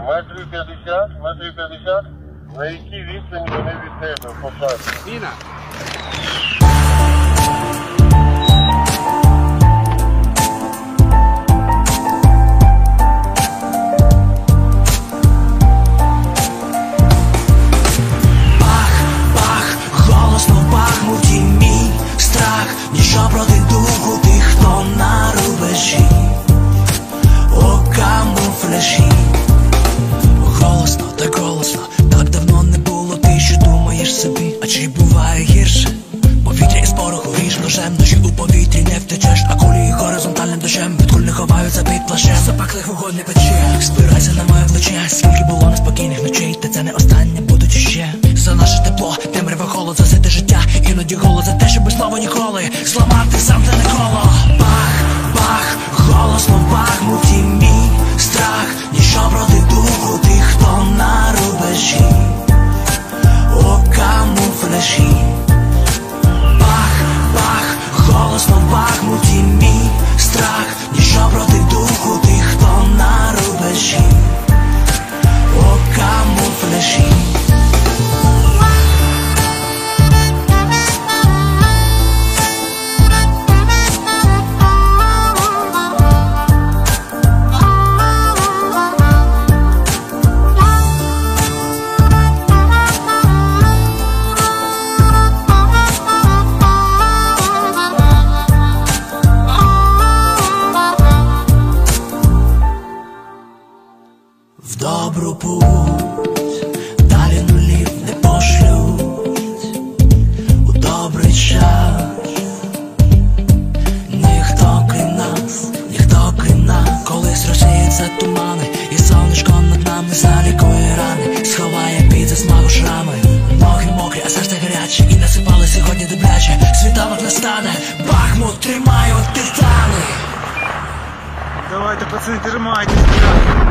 Метрів 50. На якій відстані вони від тебе посадять? Міна. Ніщо проти духу тих, хто на рубежі, у камуфляжі. Голосно, так голосно, так давно не було. Ти що думаєш собі, а чи буває гірше? Повітря із пороху ріж ножем, ножі у повітрі не втечеш, а кулі горизонтальним дощем від куль не ховаються під плащем. Запаклих вогонь не пече, спирайся на моє плече. Скільки було неспокійних ночей, та це не останнє, будуть іще. За наше тепло, темряве холод, засите життя. Іноді голод за те, щоб слово ніколи зламати сам це не коло. Бах, бах, голосно в Бахмуті мій страх. Ніщо проти духу тих, хто на рубежі, у камуфляжі. Бах, бах, голосно в Бахмуті мій страх. Ніщо проти духу тих, хто на рубежі, у камуфляжі. В добру путь, далі нулів не пошлють, у добрий час. Ніхто крім нас, колись розсіються тумани, і сонечко над нами залікує рани, сховає під засмагу шрами. Ноги мокрі, а серце гаряче, і насипали сьогодні добряче. Світанок настане, Бахмут тримають титани. Давайте, пацани, тримайтесь.